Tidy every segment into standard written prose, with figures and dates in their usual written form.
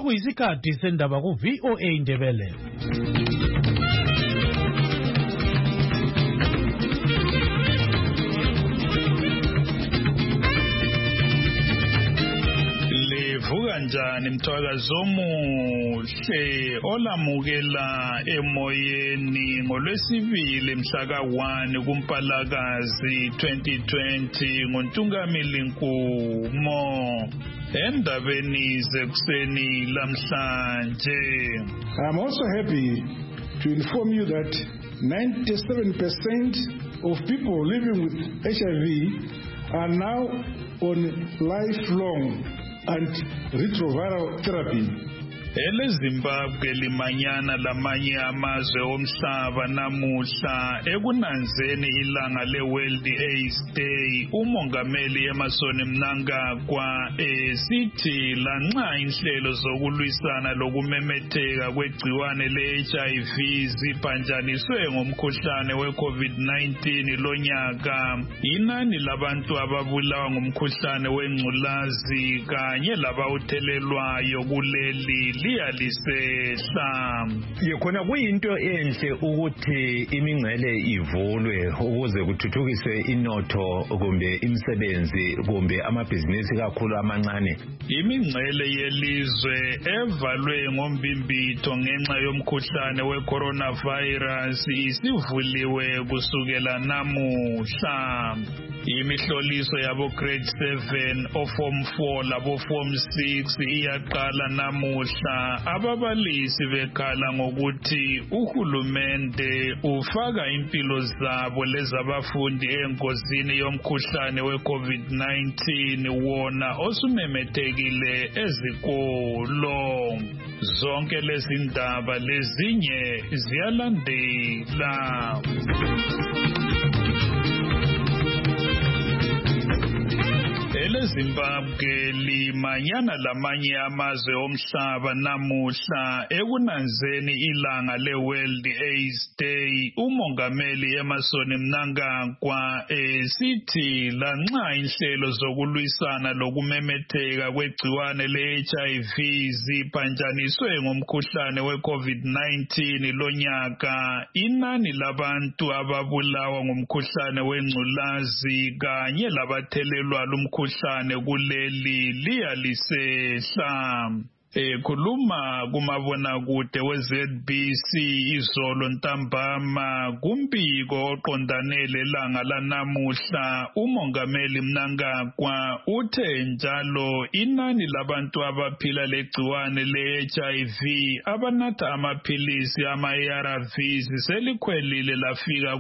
sekuyisikhathi sendaba ku VOA Indebele. Livuka njani mthwakazi omuhle olamukela emoyeni ngolwesibili mhla ka-1 kuMpalakazi 2020 nguNtungamili Nkumo. Endabeni zekuseni lamhlanje. I'm also happy to inform you that 97% of people living with HIV are now on lifelong antiretroviral therapy. EleZimbabwe limanyana lamanye amazwe omhlaba namuhla ekunanzeni ilanga le-World AIDS Day. Umongameli Emmerson Mnangagwa esithi lanxa inhlelo zokulwisana lokumemetheka kwegciwane le-HIV ziphanjaniswe ngomkhuhlane we-COVID-19 lonyaka, inani labantu ababulawa ngumkhuhlane wengculazi kanye labawuthelelwayo kuleli liyalisehla. Khona kuyinto enhle ukuthi imingcele ivulwe ukuze kuthuthukiswe inotho kumbe imisebenzi kumbe amabhizinisi kakhulu amancane. Imingcele yelizwe evalwe ngombimbitho ngenxa yomkhuhlane we-coronavirus isivuliwe kusukela namuhla. Imihloliso yabo grade 7 oform 4 labo form 6 iyaqala namuhla. Ababalisi bekhala ngokuthi uhulumende ufaka impilo zabo lezabafundi engozini yomkhuhlane we-COVID-19 wona osumemethekile ezikolo. Zonke lezi ndaba lezinye ziyalandela. EleZimbabwe limanyana lamanye amazwe omhlaba namuhla ekunanzeni ilanga le-World AIDS Day. Umongameli Emmerson Mnangagwa esithi lanxa inhlelo zokulwisana lokumemetheka kwegciwane le-HIV ziphanjaniswe ngomkhuhlane we-COVID-19 lonyaka, inani labantu ababulawa ngumkhuhlane wengculazi kanye labathelelwa lumkhuhlane kuleli liyalisehla. Khuluma kumabonakude we-ZBC izolo ntambama kumbiko oqondane lelanga lanamuhla, umongameli Mnangagwa uthe njalo inani labantu abaphila legciwane le-HIV abanatha amaphilisi ama-ARVs selikhwelile lafika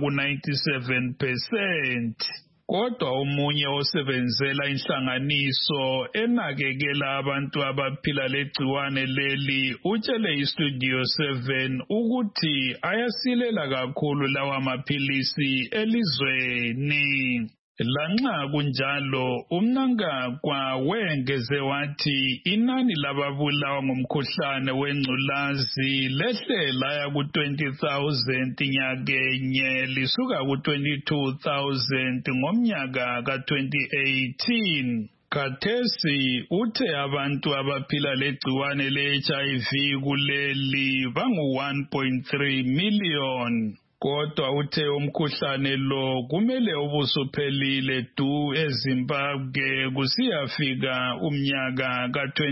ku-97%. Kodwa omunye osebenzela inhlanganiso enakekela abantu abaphila legciwane leli utshele iStudio 7 ukuthi ayasilela kakhulu lawa maphilisi elizweni. Lanxa kunjalo uMnangagwa wengeze wathi inani lababulawa ngumkhuhlane wengculazi lehle laya ku-20,000 nyakenye lisuka ku-22,000 ngomnyaka ka-2018. Khathesi uthe abantu abaphila legciwane le-HIV kuleli bangu-1.3 million. Kodwa uthe umkhuhlane lo kumele ubusuphelile du eZimbabwe kusiyafika umnyaka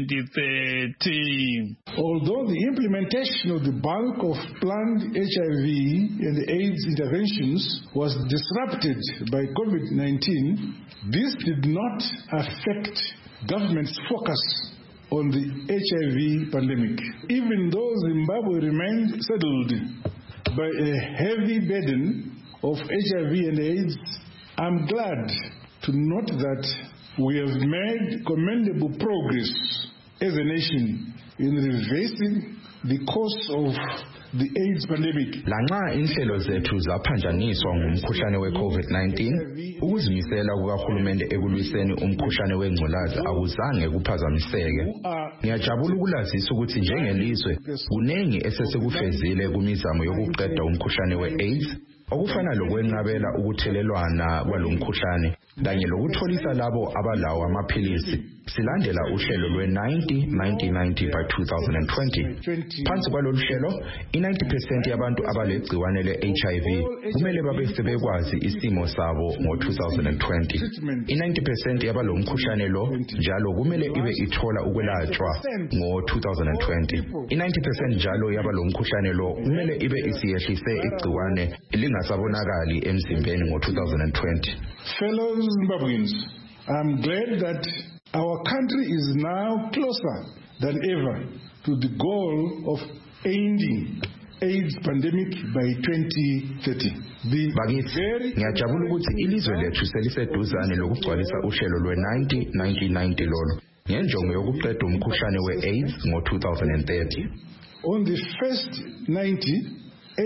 ka-2030. Although the implementation of the bulk of planned HIV and AIDS interventions was disrupted by COVID-19, this did not affect government's focus on the HIV pandemic. Even though Zimbabwe remained saddled by a heavy burden of HIV and AIDS, I'm glad to note that we have made commendable progress as a nation in reversing the course of the AIDS pandemic. Lanxa inhlelo zethu zaphanjaniswa ngumkhuhlane we-COVID-19, ukuzimisela kukahulumende ekulwiseni umkhuhlane wengculazi akuzange kuphazamiseke. Ngiyajabula ukulazisa ukuthi njengelizwe kunengi esesekufezile kumizamo yokuqeda umkhuhlane we-AIDS okufana lokwenqabela ukuthelelwana kwalomkhuhlane kanye lokutholisa labo abalawo amaphilisi. Silandela uhlelo lwe-90-90-90 by 2020. Phansi kwalolu hlelo, i-90% yabantu abalegciwane le-HIV kumele babe sebekwazi isimo sabo ngo-2020. I-90% yabalomkhuhlane lo njalo kumele ibe ithola ukwelatshwa ngo-2020. I-90% njalo yabalomkhuhlane lo kumele ibe isiyehlise igciwane lingasabonakali emzimbeni ngo-2020. Fellow Zimbabweans, I'm glad that our country is now closer than ever to the goal of ending AIDS pandemic by 2030. Bakithi, ngiyajabula ukuthi ilizwe lethu seliseduzane lokugcwalisa uhlelo lwe-90-90-90 lolo ngenjongo yokuqeda umkhuhlane we-AIDS ngo-2030. On the first 90,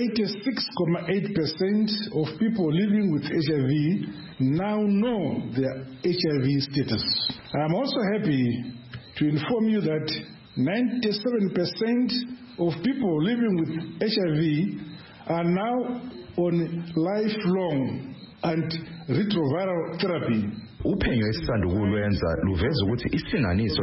86.8% of people living with HIV now know their HIV status. I'm also happy to inform you that 97% of people living with HIV are now on lifelong antiretroviral therapy. Uphenyo esisandukulwenza luveza ukuthi isilinganiso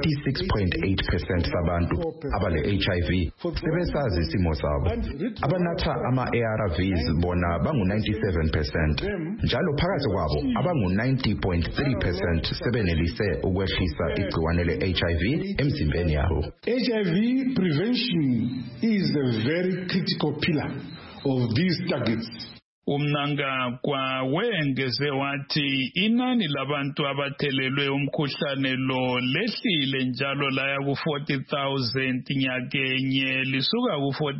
se-86.8% sabantu abale-HIV sebesazi isimo sabo. Abanatha ama-ARVs bona bangu-97%. Njalo phakathi kwabo abangu-90.3% sebenelise ukwehlisa igciwane le-HIV emzimbeni yabo. HIV prevention is a very critical pillar of these targets. Umnangagwa wengeze wathi inani labantu abathelelwe umkhuhlane lo lehlile njalo laya ku-40,000 nyakenye lisuka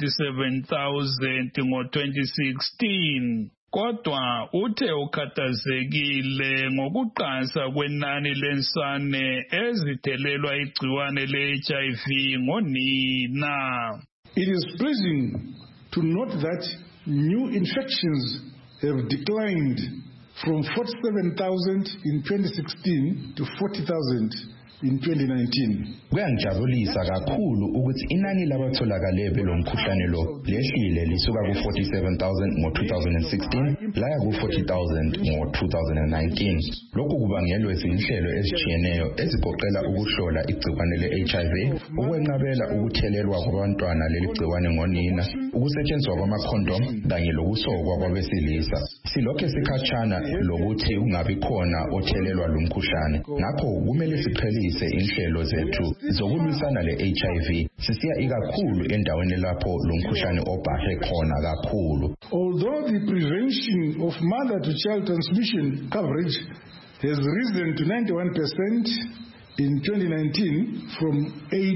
ku-47,000 ngo-2016. Kodwa uthe ukhathazekile ngokuqansa kwenani lensane ezithelelwa igciwane le-HIV ngonina. It is pleasing to note that new infections have declined from 47,000 in 2016 to 40,000 in 2019. Kuyangijabulisa kakhulu ukuthi inani labatholakale belomkhuhlane lo lehlile lisuka ku-47,000 ngo-2016 laya ku-40,000 ngo-2019. Lokhu kubangelwe izinhlelo ezitshiyeneyo ezigoqela ukuhlola igciwane le-HIV, ukwenqabela ukuthelelwa kwabantwana leli gciwane ngonina, ukusetshenziswa kwamakhondom kanye lokusokwa kwabesilisa. Silokhe sikhatshana lokuthi kungabi khona othelelwa lo mkhuhlane. Ngakho kumele siphelise inhlelo zethu zokulwisana le-HIV sisiya ikakhulu endaweni lapho lo mkhuhlane obhahe khona kakhulu. Although the prevention of mother-to-child transmission coverage has risen to 91% in 2019 from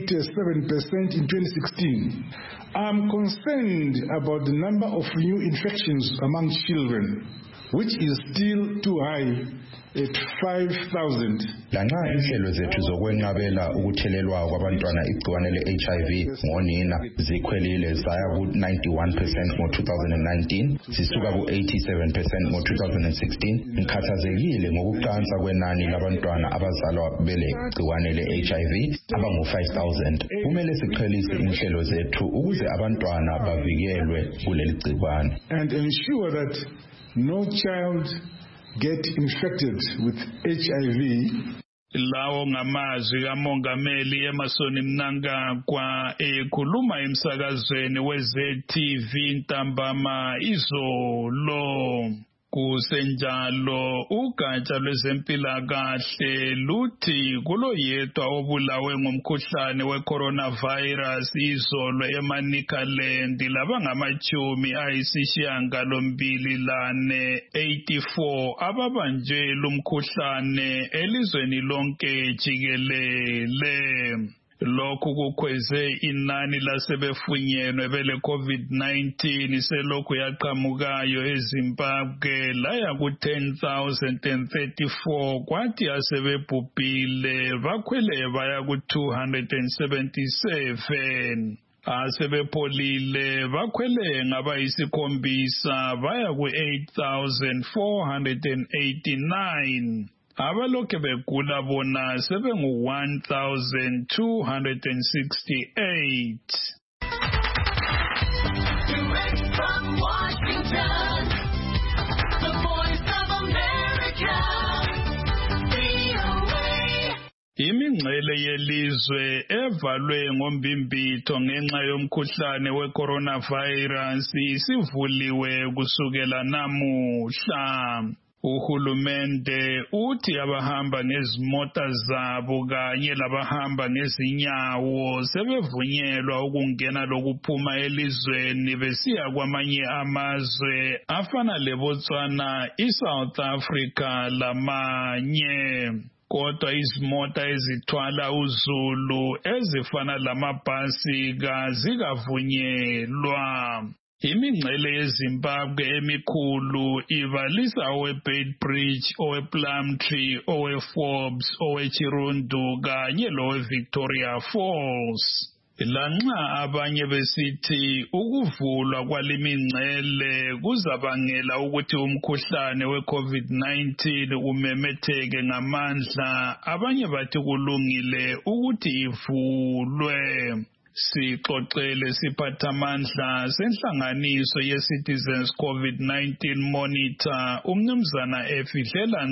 87% in 2016, I'm concerned about the number of new infections among children, which is still too high at 5,000. Lanxa inhlelo zethu zokwenqabela ukuthelelwa kwabantwana igciwane le-HIV ngonina zikhwelile zaya ku-91% ngo-2019 zisuka ku-87% ngo-2016. Ngikhathazekile ngokuqansa kwenani labantwana abazalwa bele gciwane le-HIV abangu-5,000. Kumele siqhelise inhlelo zethu ukuze abantwana bavikelwe kuleli gciwane and ensure that no child get infected with HIV. Lawo ngamazwi kaMongameli Emmerson Mnangagwa ekhuluma emsakazweni we-ZTV ntambama izolo. Kusenjalo ugatsha lwezempilakahle luthi kuloyedwa obulawe ngomkhuhlane we-coronavirus izolo eManicaland labangama-84 ababanjwe lumkhuhlane elizweni lonke jikelele. Lokhu kukhweze inani lasebefunyenwe bele COVID-19 selokhu yaqhamukayo eZimbabwe laya ku-10,034 kwathi asebebhubhile bakhwele baya ku-277. Asebepholile bakhwele ngabayisi-7 baya ku-8,489. Abalokhe begula bona sebengu-1,268. Direct from Washington. Imingcele yelizwe evalwe ngombimbitho ngenxa yomkhuhlane we-coronavirus isivuliwe kusukela namuhla. Uhulumende uthi abahamba ngezimota zabo kanye labahamba ngezinyawo sebevunyelwa ukungena lokuphuma elizweni besiya kwamanye amazwe afana leBotswana, iSouth Africa lamanye. Kodwa izimota ezithwala uzulu ezifana lamabhasi kazikavunyelwa. Imingcele yeZimbabwe emikhulu ibalisa oweBeitbridge, owePlumtree, oweForbes, oweChirundu kanye loweVictoria Falls. Lanxa abanye besithi ukuvulwa kwalimingcele kuzabangela ukuthi umkhuhlane weCovid-19 umemetheke ngamandla, abanye bathi kulungile ukuthi ivulwe. Sixoxele siphathamandla senhlanganiso ye-Citizens COVID-19 Monitor umnumzana Efihlela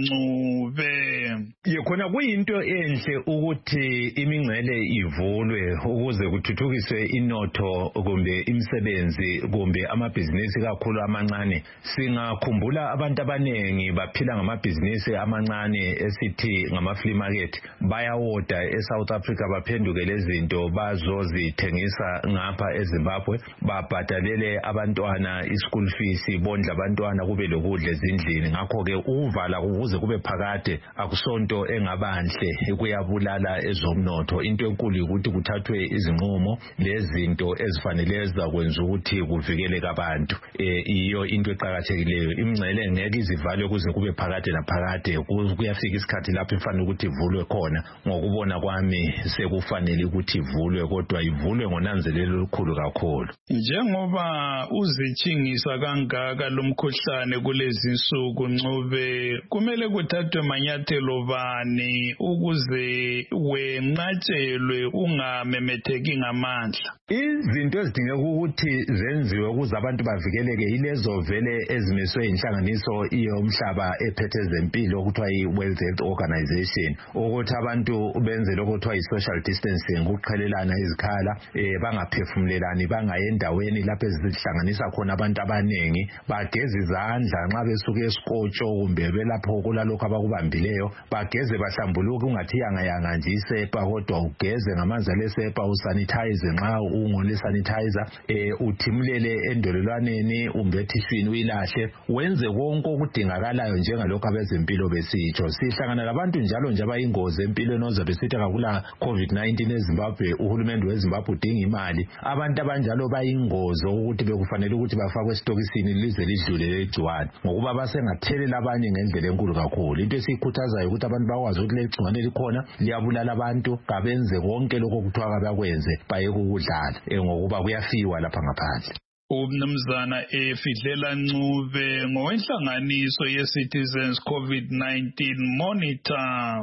Ncube. Khona kuyinto enhle ukuthi imingcele ivulwe ukuze kuthuthukiswe inotho kumbe imisebenzi kumbe amabhizinisi kakhulu amancane. Singakhumbula abantu abanengi baphila ngamabhizinisi amancane esithi ngama-flea market, bayawoda eSouth Africa baphenduke lezinto bazozithengisa ngapha eZimbabwe, babhadalele abantwana ischool fees, bondla abantwana kube lokudla ezindlini. Ngakho-ke ukuvala ukuze kube phakade akusonto engabanhle, kuyabulala ezomnotho. Into enkulu ukuthi kuthathwe izinqumo lezinto ezifanele ezakwenza ukuthi kuvikeleke abantu. Iyo into eqhakathekileyo. Imingcele ngeke izivalwe kuze kube phakade naphakade. Kuyafika isikhathi lapho ifanele ukuthi ivulwe khona. Ngokubona kwami sekufanele ukuthi ivulwe, kodwa ivulwe ngonanzelelo olukhulu kakhulu. Njengoba uzitshingisa kangaka lomkhuhlane kulezi insuku Ncube, kumele kuthathwe manyathelo bani ukuze wenqatshelwe ungamemetheki ngamandla? Izinto ezidingeka ukuthi zenziwe ukuze abantu bavikeleke yilezo vele ezimiswe inhlanganiso yomhlaba ephethe ezempilo okuthiwa yi-World Health Organization, ukuthi abantu benze lokho kuthiwa yi-social distancing, ukuqhelelana izikhala, bangaphefumulelani, bangayi endaweni lapho ezihlanganisa khona abantu abaningi, bageze izandla nxa besuka esikotsho kumbe belapho kulalokho abakubambileyo, bageze bahlambuluke, ungathi yanga nje isepa, kodwa ugeze ngamanzi alesepa, usanitize nxa ungole sanitizer, uthimulele endololwaneni, umbethishwini uyilahle, wenze konke okudingakalayo njengalokho abezempilo besitsho. Sihlangana labantu njalo nje abayingozi empilweni ozabe sithi akula COVID-19 eZimbabwe, uhulumende weZimbabwe udinga imali. Abantu abanjalo bayingozi ukuthi bekufanele ukuthi bafakwe esitokisini lize lidlule legciwane, ngokuba basengathelela abanye ngendlela enkulu kakhulu. Into esikhuthazayo ukuthi abantu bakwazi ukuthi legciwane likhona, liyabulala abantu, kabenze konke lokho kuthiwa bakwenze, bayeke ukudlala ngokuba kuyafiwa lapha ngaphandle. Umnumzana Efihlela Ncube ngowenhlanganiso ye-Citizens COVID-19 Monitor.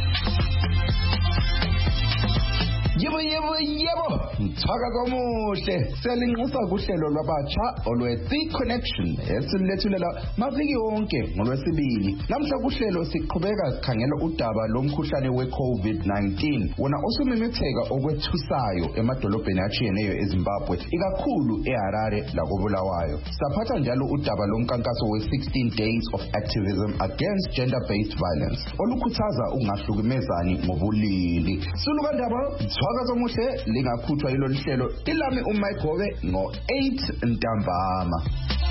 Yebo, mthaka komuhle. Siyalinxusa kuhlelo lwabatsha olwe-The Connection esilethulela maviki yonke ngolwesibili. Namhla kuhlelo siqhubeka sikhangela udaba lomkhuhlane we-COVID-19 wona osumemetheka okwethusayo emadolobheni atshiyeneyo eZimbabwe, ikakhulu eHarare lakoBulawayo. Saphatha njalo udaba lomkankaso we-16 Days of Activism Against Gender-Based Violence olukhuthaza ukungahlukumezani ngobulili. Sulukandaba Mthwakazo muhle lingakhuthwa yilo lihlelo ilami uMayigobe ngo-8 ntambama.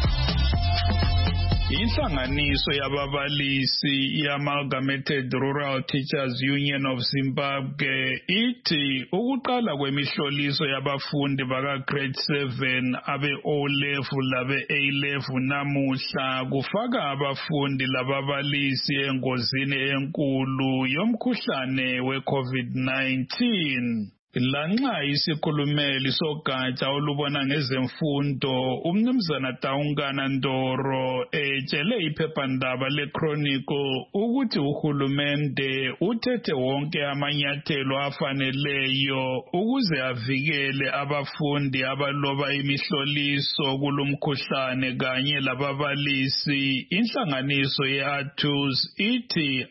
Inhlanganiso yababalisi i-Amalgamated Rural Teachers Union of Zimbabwe ithi ukuqala kwemihloliso yabafundi baka-Grade 7 abe-O-level labe-A-level namuhla kufaka abafundi lababalisi engozini enkulu yomkhuhlane we-COVID-19. Lanxa isikhulumeli sogatsha olubona ngezemfundo umnumzana Taungana Ndoro etshele iphephandaba leChronicle ukuthi uhulumende uthethe wonke amanyathelo afaneleyo ukuze avikele abafundi abaloba imihloliso kulomkhuhlane kanye lababalisi. Inhlanganiso ye-ATUS ithi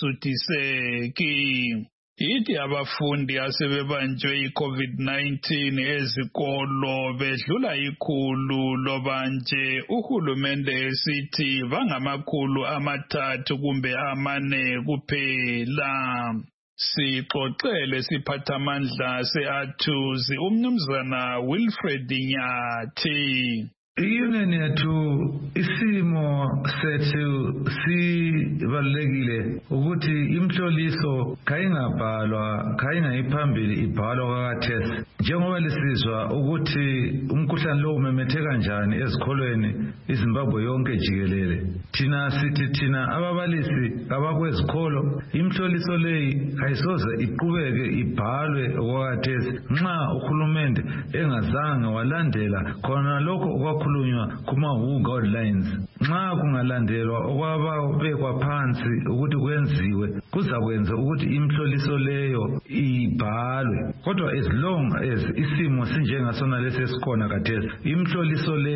ayisuthiseki. Ithi abafundi asebebanjwe i-COVID-19 ezikolo bedlula 100 loba nje uhulumende esithi bangamakhulu 3 kumbe 4 kuphela. Sixoxele siphathamandla se-ATUS umnumzana Wilfred Nyathi. Union yethu isimo sethu sibalekile ukuthi imhloliso kayingabhalwa kayingayiphambili ibhalwa kakathesi njengoba lisizwa ukuthi umkhuhlane lo umemetheka kanjani ezikolweni iZimbabwe yonke jikelele. Thina ababalisi abakwezikolo imhloliso leyi ayisoze iqhubeke ibhalwe okwakathesi nxa uhulumende engazange walandela khona lokho okwakhulunywa kuma-WHO guidelines. Nxa kungalandelwa okwabekwa phansi ukuthi kwenziwe kuzakwenza ukuthi imhloliso leyo ibhalwe. Kodwa as long as isimo sinjengasona lesi esikhona kathesi imhloliso le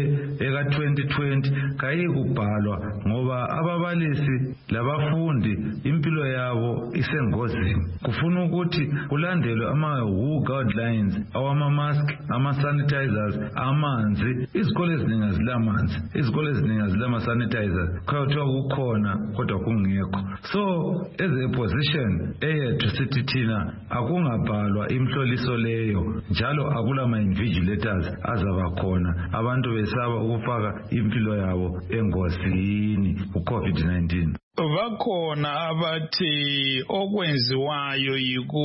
eka-2020 kayikubhalwa ngoba ababalisi labafundi impilo yabo isengozini. Kufuna ukuthi kulandelwe ama-WHO guidelines awama-mask, ama-sanitizers, amanzi. Izikole eziningi azilamanzi, izikole eziningi azilama-sanitizers, kuthiwa kukhona kodwa kungekho. So as a position eyethu sithi thina akungabhalwa imhloliso leyo njalo akulama-invigilators azaba khona abantu besaba ukufaka impilo yabo engozini ku-COVID-19. Bakhona abathi okwenziwayo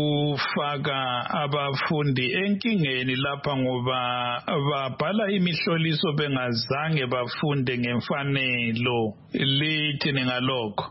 yikufaka abafundi enkingeni lapha ngoba babhala imihloliso bengazange bafunde ngemfanelo. Lithi ngalokho.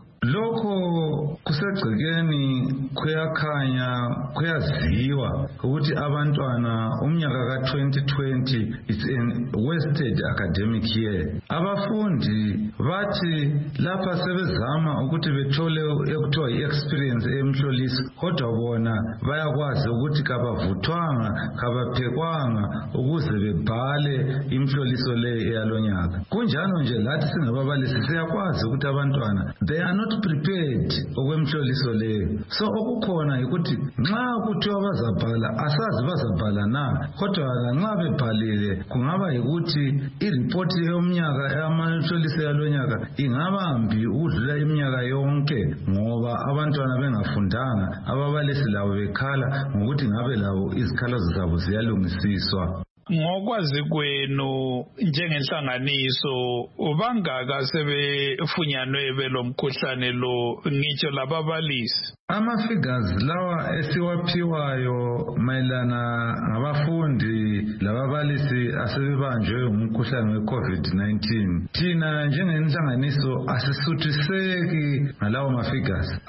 Lokho kusegcekeni kuyakhanya kuyaziwa ukuthi abantwana umnyaka ka-2020 it's an wasted academic year. Abafundi bathi lapha sebezama ukuthi bethole ekuthiwa i-experience emhloliso kodwa bona bayakwazi ukuthi kabavuthwanga kabaphekwanga ukuze bebhale imhloliso le eyalonyaka. Kunjalo nje lathi singababalisi siyakwazi ukuthi abantwana they are not prepared okwemhloliso leyo. So okukhona ukuthi nxa kuthiwa bazabhala asazi bazabhala na kodwa nxa bebhalile kungaba yikuthi iripoti yomnyaka yamhloliso yalonyaka ingabambi ukudlula iminyaka yonke ngoba abantwana bengafundanga ababalisi labo bekhala ngokuthi ngabe labo izikhalazo zabo ziyalungisiswa. Ngokwazi kwenu njengenhlanganiso ubangaka sebefunyanwe belomkhuhlane lo ngitsho lababalisi? Ama-figures lawa esiwaphiwayo mayelana ngabafundi lababalisi asebebanjwe umkhuhlane we-COVID-19 thina njengenhlanganiso asisuthiseki ngalawo ma-figures.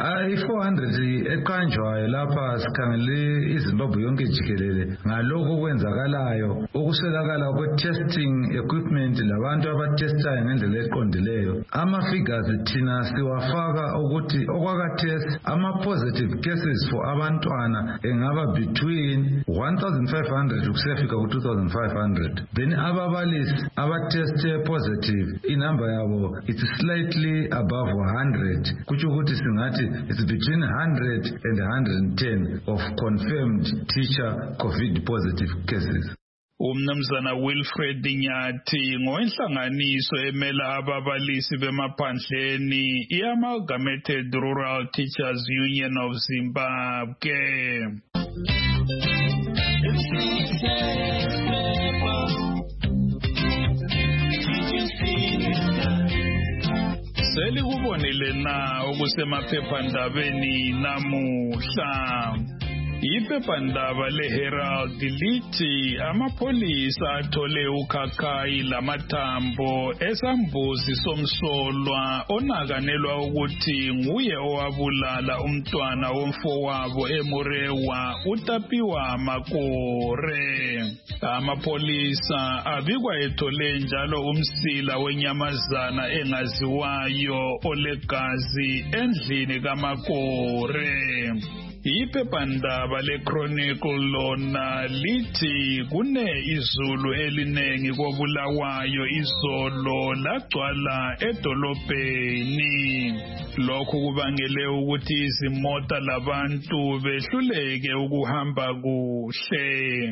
I-400 eqanjwayo lapha sikhangele iZimbabwe yonke jikelele ngalokho okwenzakalayo ukuswelakala kwe-testing equipment labantu abatestayo ngendlela eqondileyo. Ama-figures thina siwafaka ukuthi okwakathesi ama-positive cases for abantwana engaba between 1,500 kusiyafika ku-2,500. Then ababalisi abateste positive inamba yabo it's slightly above 100. Kutsho ukuthi singathi it's between 100 and 110 of confirmed teacher COVID positive cases. Umnumzana Wilfred Nyathi ngowenhlanganiso emela ababalisi bemaphandleni i-Amalgamated Rural Teachers Union of Zimbabwe. Selikubonile na okusemaphephandabeni namuhla. Iphephandaba leHerald lithi amapholisa athole ukhakhayi lamathambo esambuzi somsolwa onakanelwa ukuthi nguye owabulala umntwana womfowabo eMurewa uTapiwa Makore. Amapholisa abikwa ethole njalo umsila wenyamazana engaziwayo olegazi endlini kaMakore. Iphephandaba leChronicle lona lithi kune izulu elinengi kobulawayo izolo lagcwala edolobheni. Lokhu kubangele ukuthi izimota labantu behluleke ukuhamba kuhle.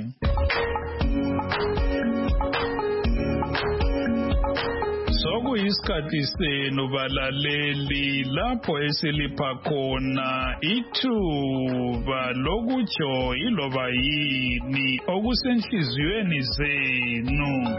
Sokuyisikhathi senu balaleli lapho esilipha khona ithuba lokutsho iloba yini okusenhliziyweni zenu.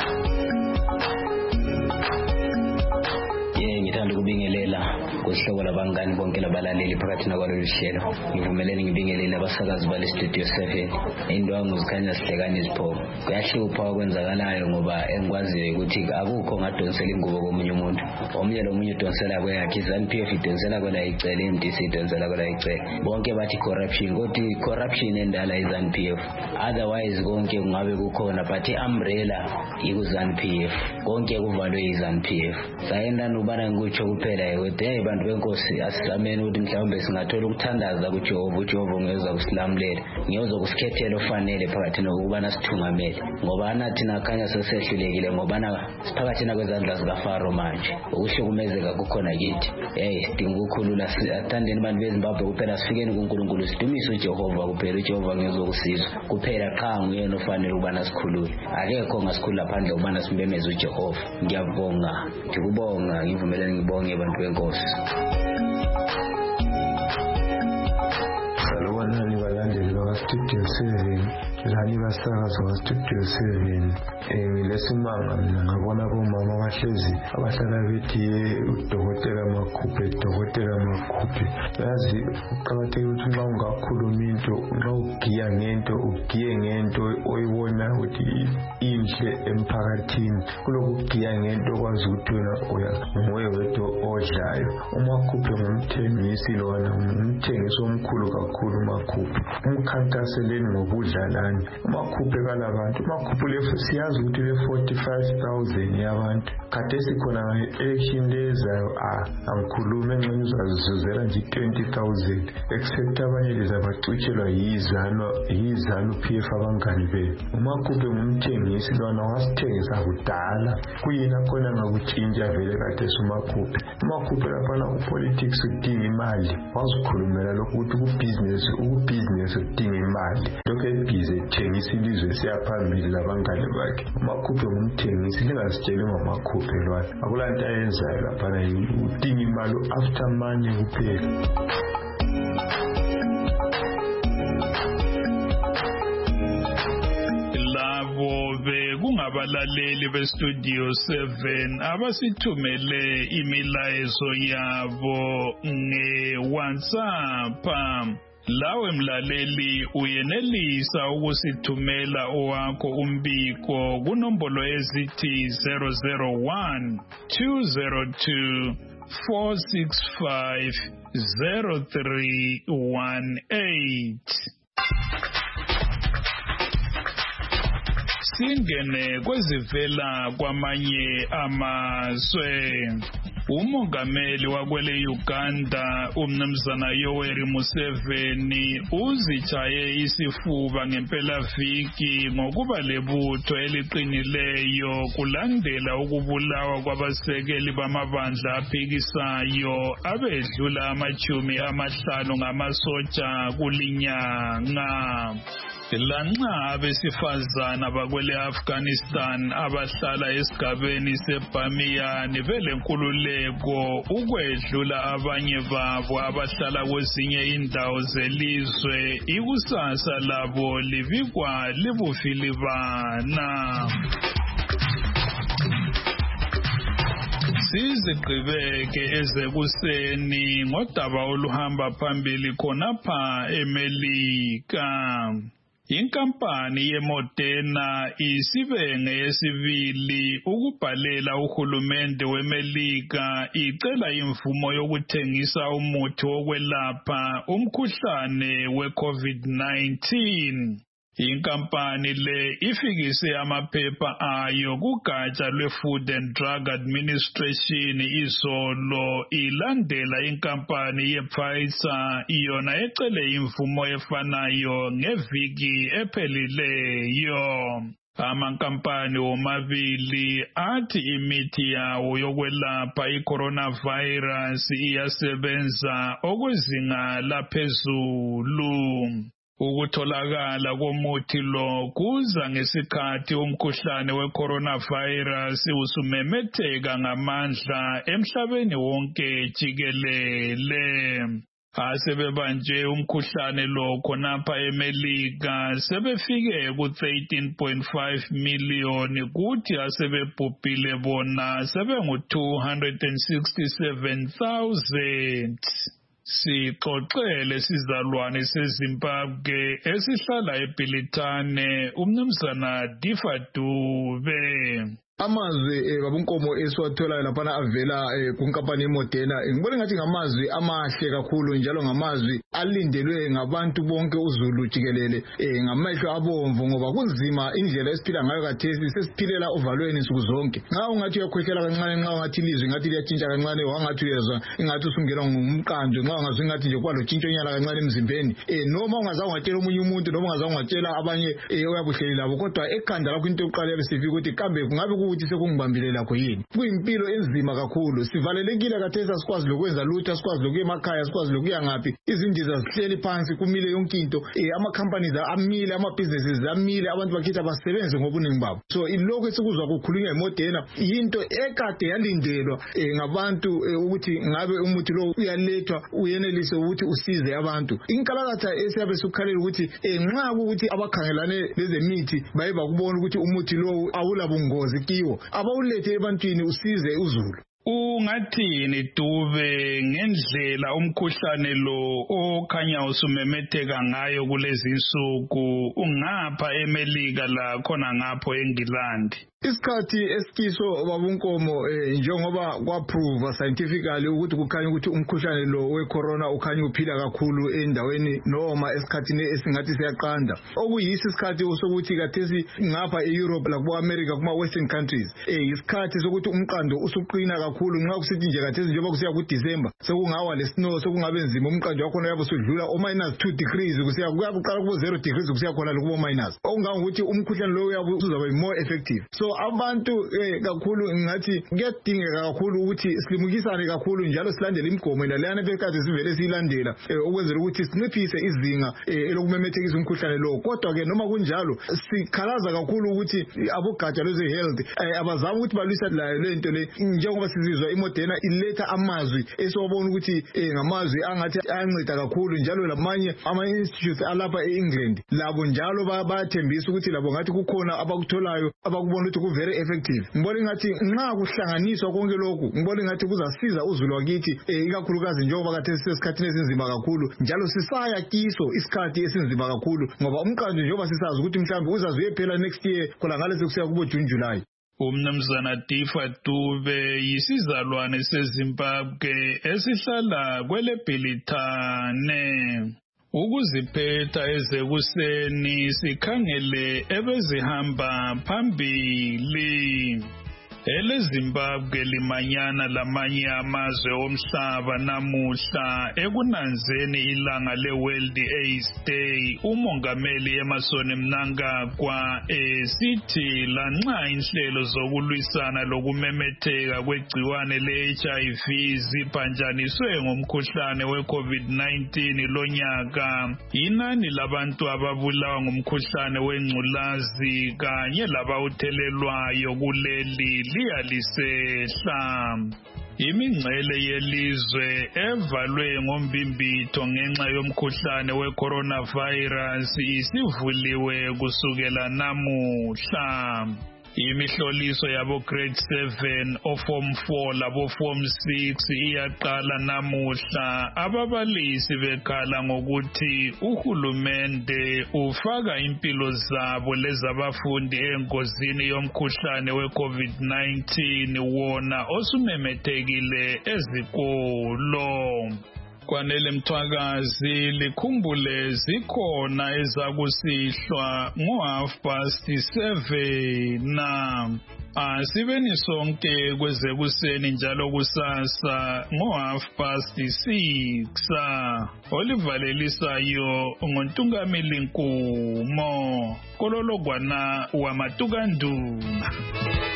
Ngithanda ukubingelela kuhlobo labangani bonke labalaleli phakathi nakwalolu hlelo. Ngivumelene ngibingelele abasakazi bale Studio 7. Indwangu zikhanya sihlekana iziphobo. Kuyahlupha okwenzakalayo ngoba engikwaziyo ukuthi akukho ngadonsela ingubo komunye umuntu. Omunye lomunye udonsela kweyakhe, ZANU-PF idonsela kwela icele, MDC idonsela kwela icele. Bonke bathi corruption, kodwa corruption endala iZANU-PF. Otherwise konke kungabe kukhona but umbrella iku-ZANU-PF. Konke kuvalwe iZANU-PF. Sayenda nubana ngikutsho kuphela ukuthi bantu benkosi asizameni ukuthi mhlawumbe singathola ukuthandaza kuJehova. uJehova ungeza kusilamulela, ngiyeza kusikhethela ofanele phakathi nokubana sithungamele, ngoba nathi nakhanya sesehlulekile ngoba siphakathi kwezandla zikaFaro manje. Ukuhlukumezeka kukhona kithi. Sidinga ukukhulula. Athandeni bantu beZimbabwe kuphela, sifikeni kuNkulunkulu, sidumise uJehova kuphela. uJehova ngezokusiza kuphela, qha nguyena ofanele ukubana sikhulule. Akekho ngasikhulula phandle ukubana simbemeze uJehova. Ngiyabonga, ngikubonga, ngivumelene ngibonge abantu benkosi. Salubonani balandeli bakaStudio 7, lani basakazi bakaStudio 7. Ngilesimanga mina ngabona bomama abahlezi abahlala bethi udokotela Makhuphe. Yazi uqakathekile ukuthi nxa ungakhuluma into, nxa ugiya ngento, ugiye ngento oyibona ukuthi inhle emphakathini, kulokugiya ngento okwazi ukuthi wena nguwe wedwa odlayo. uMakhuphe ngumthengisi lona, ngumthengisi omkhulu kakhulu uMakhuphe. Umkhankaseleni ngobudlalani uMakhuphe kalabantu. uMakhuphe lefu siyazi ukuthi le 45,000 yabantu kade sikhona nge-election lezayo. Angikhulume engxenye uzazizuzela nje 20,000 except abanye lezabacutshelwa yiZANU-PF abangani bethu. uMakhuphe ngumthengisi lwana, wasithengisa kudala. Kuyini akhona ngakutshintsha vele kade uMakhuphe. uMakhuphe laphana kupolitics udinga imali, wazikhulumela lokhu ukuthi ukubhizinesi udinga imali. Lokhu ebhizi ethengisa ilizwe siyaphambili labangane bakhe. uMakhuphe ngumthengisi, lingasitsheli ngoMakhuphe lwana. Akulanto ayenzayo laphana, udinga imali after money kuphela. Kungabalaleli beStudio 7 abasithumele imilayezo yabo ngeWhatsApp. Lawe mlaleli uyenelisa ukusithumela owakho umbiko kunombolo ezithi 001 202 465 0318. Singene kwezivela kwamanye amazwe. Umongameli wakwele Uganda uMnumzana Yoweri Museveni uzitshaye isifuba ngempelaviki ngokuba lebutho eliqinileyo kulandela ukubulawa kwabasekeli bamabandla aphikisayo abedlula 50 ngamasotsha kulinyanga. Lanxa abesifazana bakwele Afghanistan abahlala esigabeni seBamiyan belenkululeko ukwedlula abanye babo abahlala kwezinye indawo zelizwe, ikusasa labo libikwa libufilibana. sizigqibeke ezekuseni ngodaba oluhamba phambili khonapha eMelika. Inkampani yeModerna isibe ngeyesibili ukubhalela uhulumende weMelika icela imvumo yokuthengisa umuthi wokwelapha umkhuhlane we-COVID-19. Inkampani le ifikise amaphepha ayo kugatsha lwe-Food and Drug Administration izolo ilandela inkampani ye-Pfizer iyona ecele imvumo efanayo ngeviki ephelileyo. Amankampani omabili athi imithi yawo yokwelapha i-coronavirus iyasebenza okwezinga laphezulu. Ukutholakala komuthi lo kuza ngesikhathi umkhuhlane we-coronavirus usumemetheka ngamandla emhlabeni wonke jikelele. Asebebanjwe umkhuhlane lo khonapha eMelika sebefike ku-13.5 miliyoni kuthi asebebhubhile bona sebengu-267,000. Sixoxele sizalwane seZimbabwe esihlala eBilitane umnumzana Difa Dube. Amazwi babunkomo esiwatholayo laphana avela kunkampani yeModerna ngibona ngathi ngamazwi amahle kakhulu njalo ngamazwi alindelwe ngabantu bonke uzulu jikelele ngamehlo abomvu ngoba kunzima indlela esiphila ngayo kathesi sesiphilela uvalweni insuku zonke. Nxa ungathi uyakhwehlela kancane, nxa ungathi ilizwi ngathi liyatshintsha kancane, wangathi uyezwa ingathi usungenwa ngumqando, nxa ungathi ngathi nje kwalotshintshonyana kancane emzimbeni noma ungazange watshela omunye umuntu noma ungazange watshela abanye oyabuhleli labo, kodwa ekhanda lakho into yokuqala yabesifika ukuthi kambe kungabe ukuthi sekungibambile lakho yini. Kuyimpilo enzima kakhulu, sivalelekile kathesi asikwazi lokwenza lutho, asikwazi lokuya emakhaya, asikwazi lokuya ngaphi, izindiza zihleli phansi, kumile yonke into, ama-companies amile, ama-businesses amile, abantu bakhetha basebenze ngobuningi babo. So ilokhu esikuzwa kukhulunywa yiModerna yinto ekade yalindelwa ngabantu ukuthi ngabe umuthi lo uyalethwa uyenelise ukuthi usize abantu. Inkalakatha esiyabe sikukhalela ukuthi nxa ukuthi abakhangelane lezemithi baye bakubona ukuthi umuthi lo awulabungozi kiwo, abawulethe ebantwini usize uzulu. Ungathini Dube ngendlela umkhuhlane lo okhanya usumemetheka ngayo kulezi insuku ungapha eMelika la khona ngapho eNgilandi? Isikhathi esikiso babunkomo njengoba kwaprova scientifically ukuthi kukhanya ukuthi umkhuhlane lo wecorona ukhanya uphila kakhulu endaweni noma esikhathini esingathi siyaqanda, okuyisi isikhathi sokuthi kathesi ngapha eEurope la kuAmerica kuma western countries isikhathi sokuthi umqando usuqina kakhulu. Nxa kusithi nje kathesi njengoba kusiya kuDecember sekungawa lesnow, sekungabe nzima, umqando wakhona uyabe usudlula -2 degrees kusiya kuqala ku 0 degrees kusiya khona lokubo minus, okungangokuthi umkhuhlane lo uyabe uzoba more effective. So abantu kakhulu ngathi kuyadingeka kakhulu ukuthi silimukisane kakhulu njalo silandele imigomo lalana bekade sivele silandela ukwenzela ukuthi sinciphise izinga elokumemethekisa umkhuhlane lo. Kodwa ke noma kunjalo sikhalaza kakhulu ukuthi abogatsha lweze health abazama ukuthi balwisa layo lento le, njengoba sizizwa iModerna iletha amazwi esiwabona ukuthi ngamazwi angathi ayanceda kakhulu, njalo lamanye ama-institutes alapha e-England labo njalo bayathembisa ukuthi labo ngathi kukhona abakutholayo abakubona ukuthi very effective. Ngibona ngathi nxa kuhlanganiswa konke lokhu, ngibona ngathi kuzasiza uzulu wakithi ikakhulukazi njengoba kathesi sesikhathini esinzima kakhulu, njalo sisaya kiso isikhathi esinzima kakhulu ngoba umqando njengoba sisazi ukuthi mhlawumbe uzazuye phela next year khona ngale sekusiya kubo June July. Umnumzana Difa Dube yisizalwane seZimbabwe esihlala kweleBilitane. Ukuziphetha ezekuseni sikhangele ebezihamba phambili. EleZimbabwe limanyana lamanye amazwe omhlaba namuhla ekunanzeni ilanga le-World AIDS Day. Umongameli Emmerson Mnangagwa sithi lanxa inhlelo zokulwisana lokumemetheka kwegciwane le-HIV ziphanjaniswe ngomkhuhlane we-COVID-19 lonyaka, inani labantu ababulawa ngumkhuhlane wengculazi kanye labawuthelelwayo kuleli liyalisehla. Imingcele yelizwe evalwe ngombimbitho ngenxa yomkhuhlane we-coronavirus isivuliwe kusukela namuhla. Imihloliso yabo grade 7 o form 4 labo form 6 iyaqala namuhla. Ababalisi bekhala ngokuthi uhulumende ufaka impilo zabo lezabafundi engozini yomkhuhlane we-COVID-19 wona osumemethekile ezikolo. Kwanele Mthwakazi likhumbule zikhona ezakusihlwa ngo7:30 na asibeni sonke kwezekuseni njalo kusasa ngo6:30 olivalelisayo ngontungameli Nkumo Kolologwana wamatukanduna.